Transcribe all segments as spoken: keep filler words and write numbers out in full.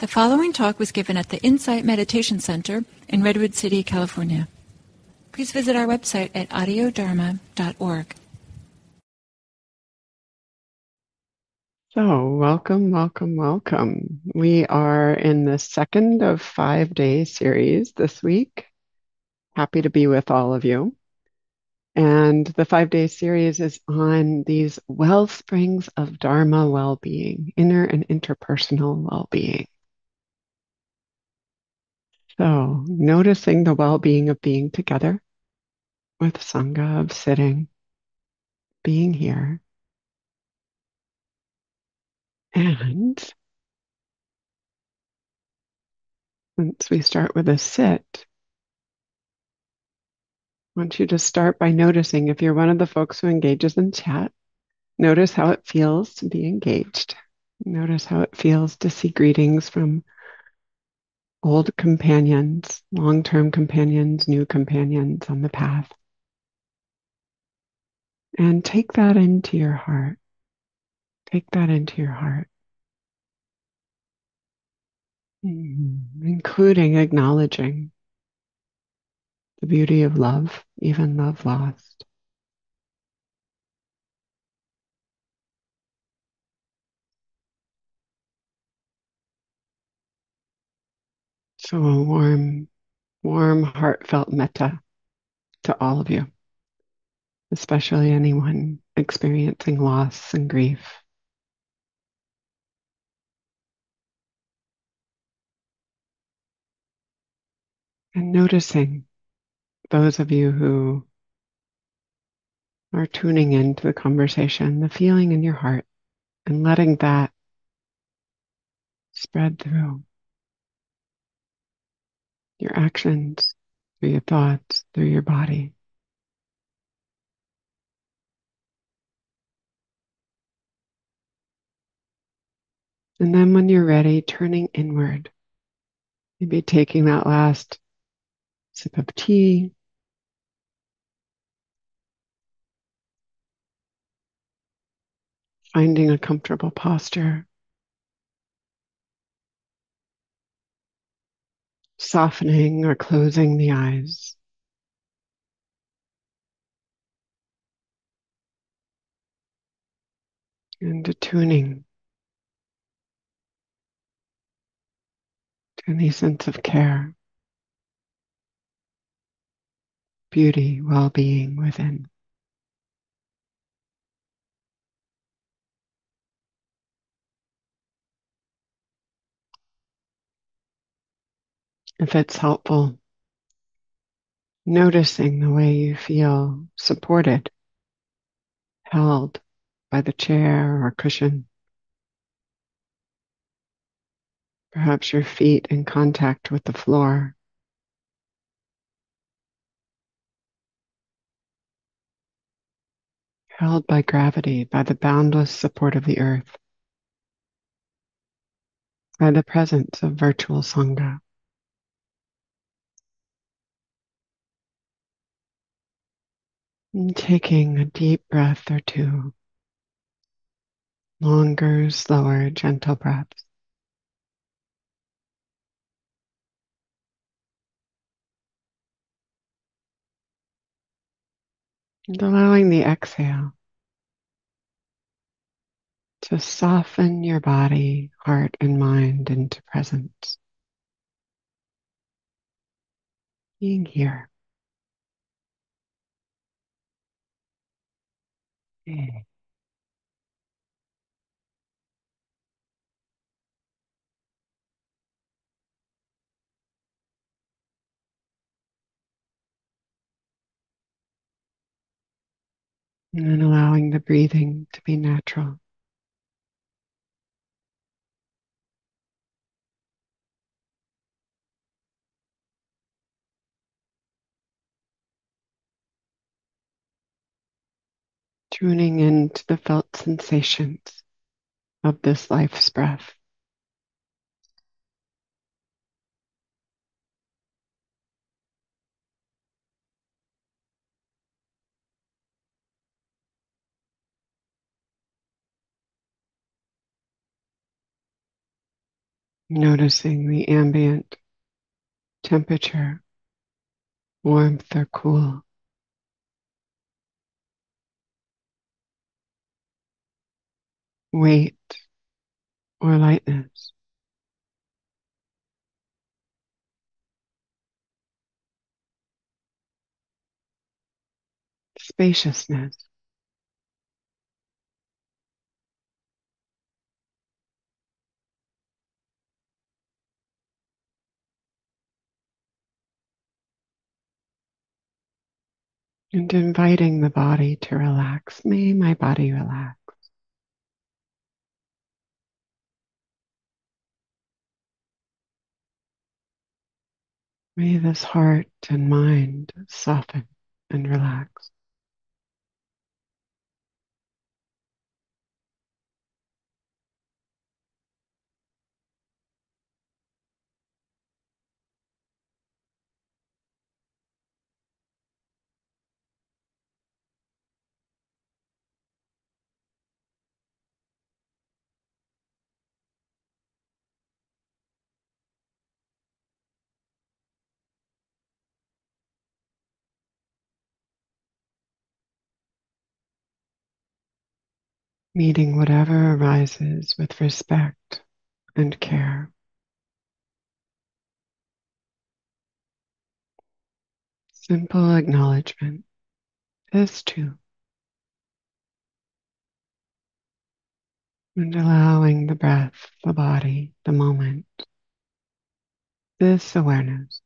The following talk was given at the Insight Meditation Center in Redwood City, California. Please visit our website at audio dharma dot org. So, welcome, welcome, welcome. We are in the second of five-day series this week. Happy to be with all of you. And the five-day series is on these well springs of Dharma well-being, inner and interpersonal well-being. So, noticing the well-being of being together with Sangha, of sitting, being here. And since we start with a sit, I want you to start by noticing if you're one of the folks who engages in chat, notice how it feels to be engaged. Notice how it feels to see greetings from old companions, long-term companions, new companions on the path. And take that into your heart. Take that into your heart. Mm-hmm. Including acknowledging the beauty of love, even love lost. So a warm, warm, heartfelt metta to all of you, especially anyone experiencing loss and grief. And noticing those of you who are tuning into the conversation, the feeling in your heart, and letting that spread through your actions, through your thoughts, through your body. And then when you're ready, turning inward, maybe taking that last sip of tea, finding a comfortable posture, softening or closing the eyes. And attuning to any sense of care, beauty, well-being within. If it's helpful, noticing the way you feel supported, held by the chair or cushion. Perhaps your feet in contact with the floor. Held by gravity, by the boundless support of the earth, by the presence of virtual Sangha. And taking a deep breath or two, longer, slower, gentle breaths. And allowing the exhale to soften your body, heart, and mind into presence. Being here. Okay. And then allowing the breathing to be natural. Tuning into the felt sensations of this life's breath. Noticing the ambient temperature, warmth or cool, weight or lightness, spaciousness, and inviting the body to relax. May my body relax. May this heart and mind soften and relax. Meeting whatever arises with respect and care. Simple acknowledgement. This too. And allowing the breath, the body, the moment, this awareness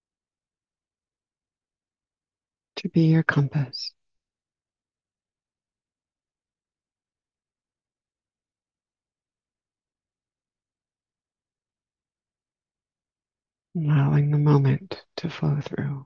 to be your compass. Allowing the moment to flow through.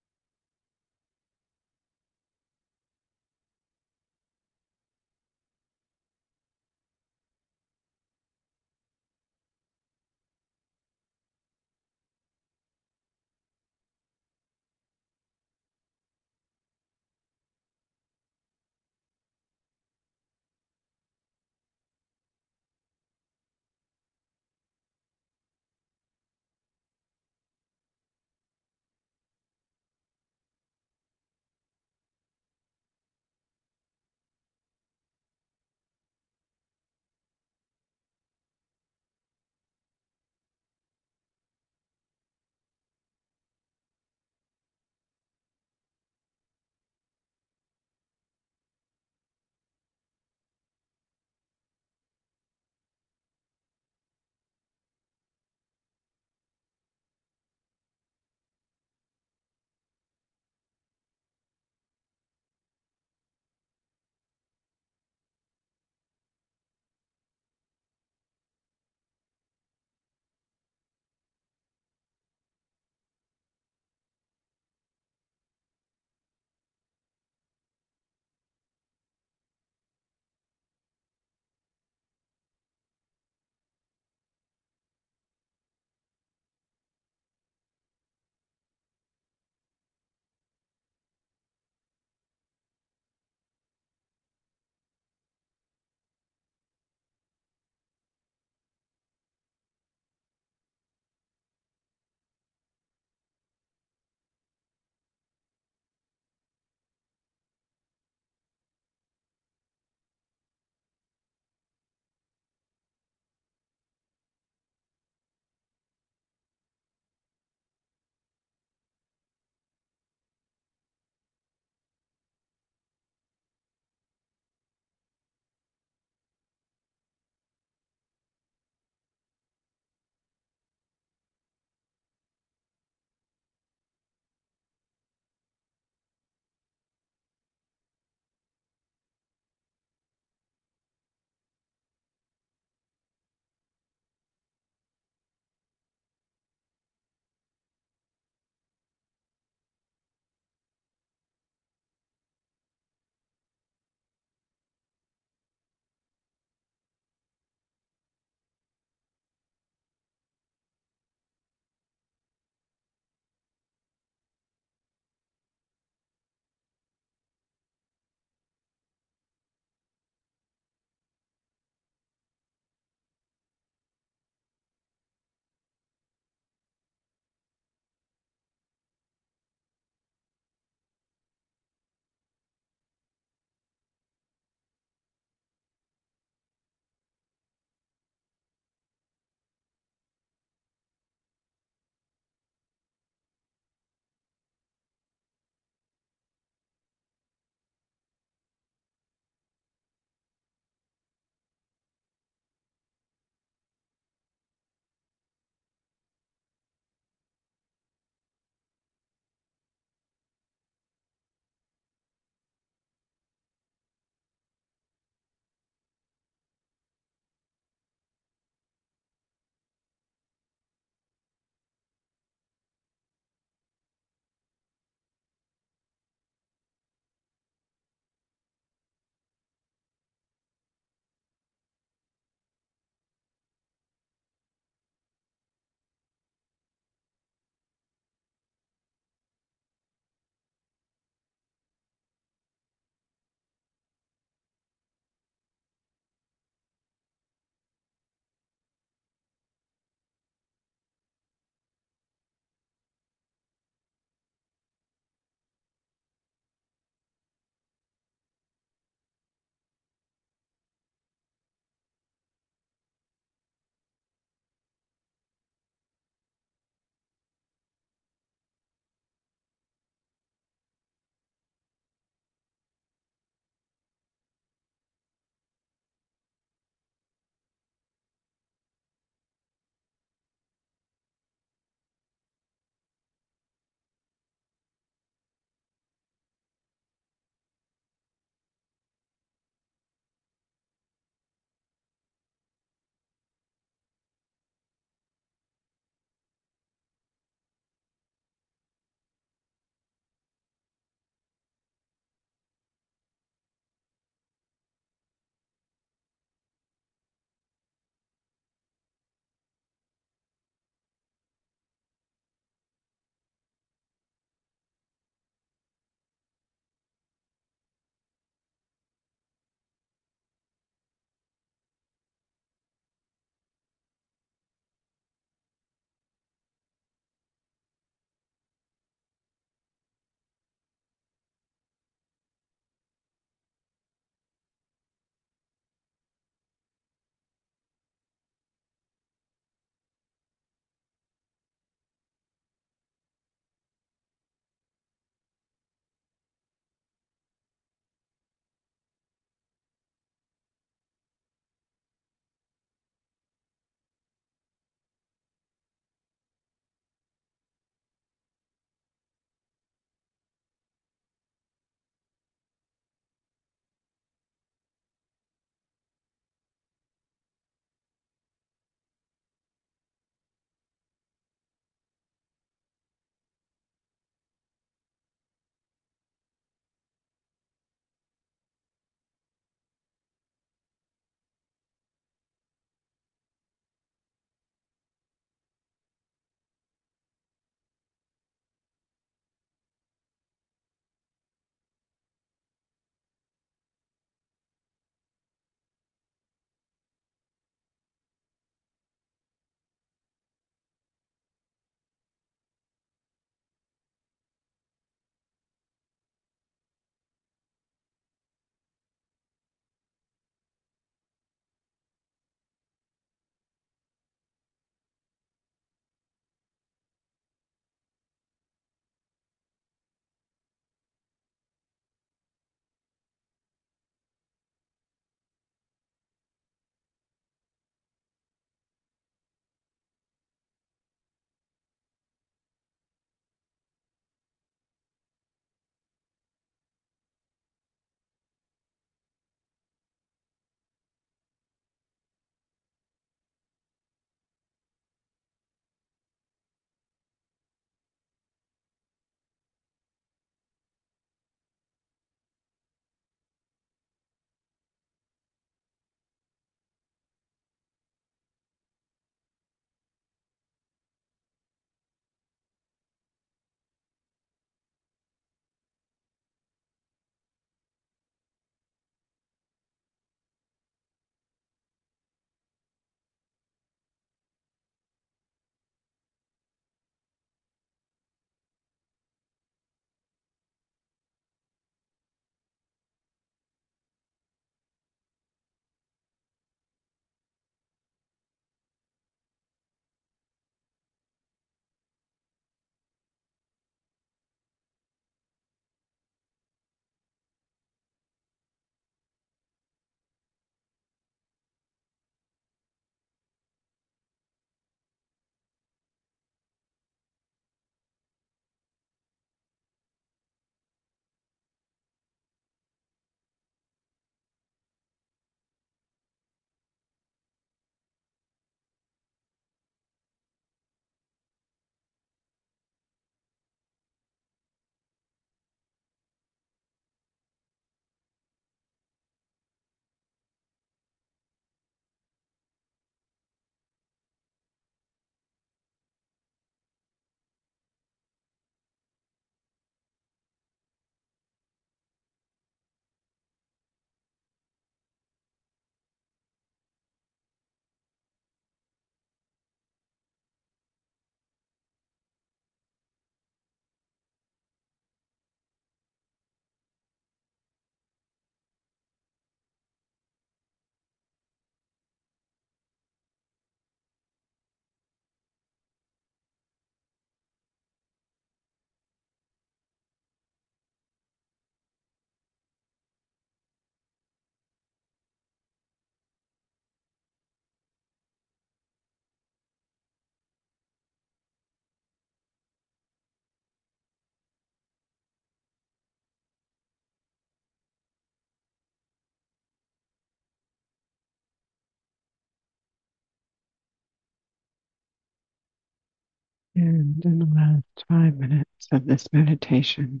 And in the last five minutes of this meditation,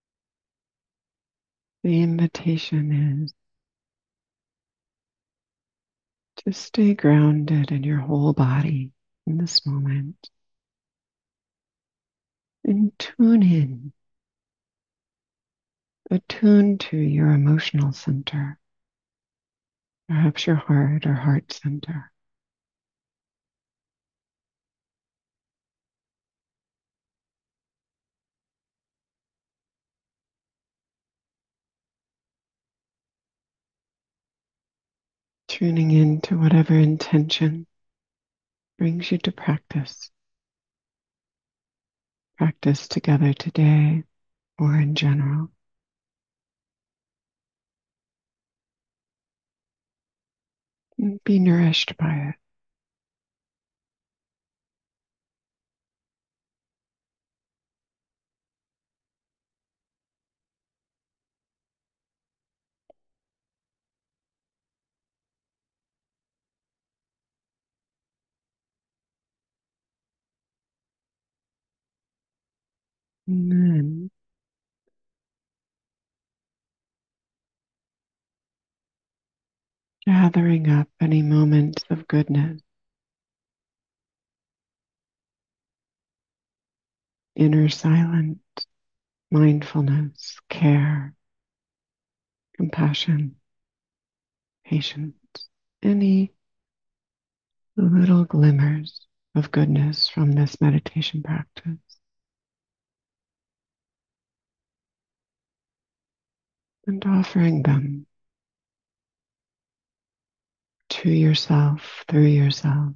the invitation is to stay grounded in your whole body in this moment and tune in, attune to your emotional center, perhaps your heart or heart center. Tuning into whatever intention brings you to practice. Practice together today or in general. And be nourished by it. And then gathering up any moments of goodness, inner silence, mindfulness, care, compassion, patience, any little glimmers of goodness from this meditation practice, and offering them to yourself, through yourself,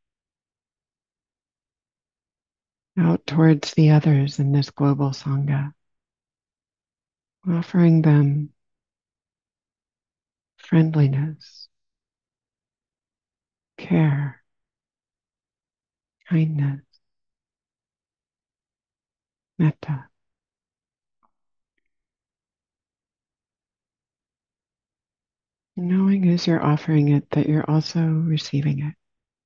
out towards the others in this global Sangha, offering them friendliness, care, kindness, metta, knowing as you're offering it that you're also receiving it.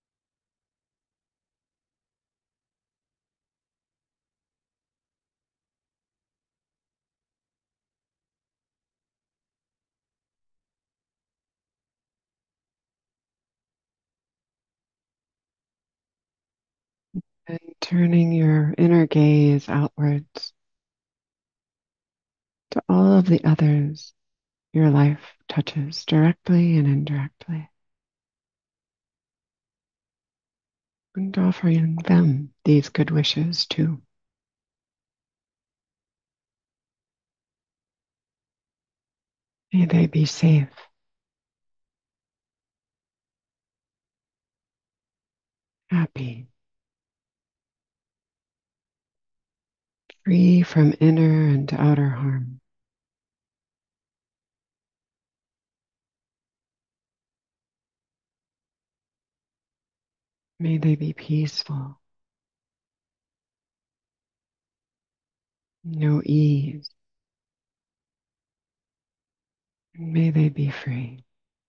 And turning your inner gaze outwards to all of the others your life touches directly and indirectly, and offering them these good wishes too. May they be safe, happy, free from inner and outer harm. May they be peaceful, know ease, and may they be free.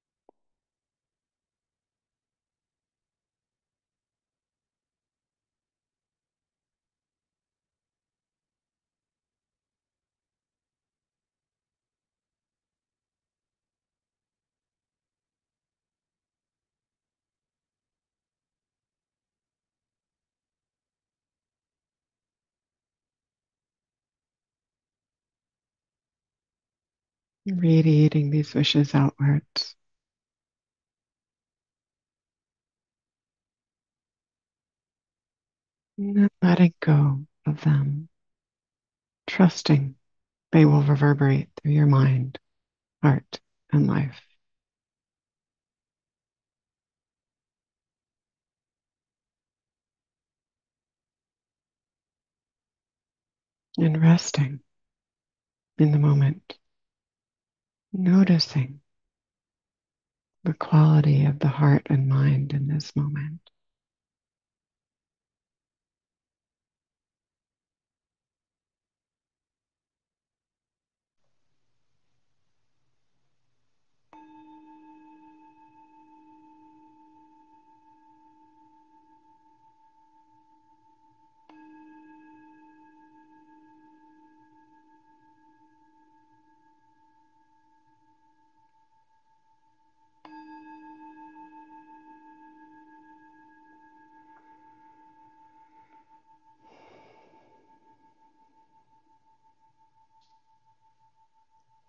Radiating these wishes outwards. And then letting go of them, trusting they will reverberate through your mind, heart, and life. And resting in the moment, noticing the quality of the heart and mind in this moment.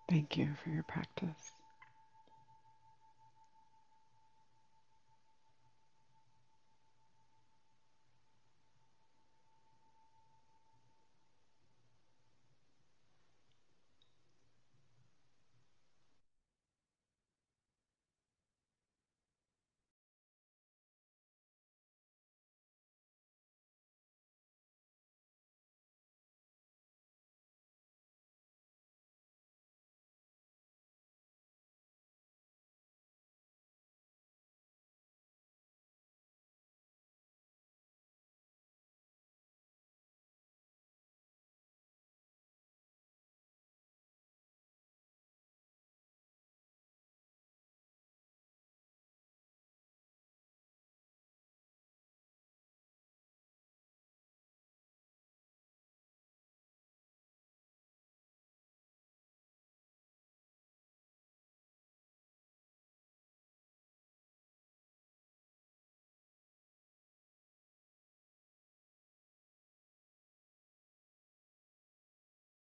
Thank you for your practice.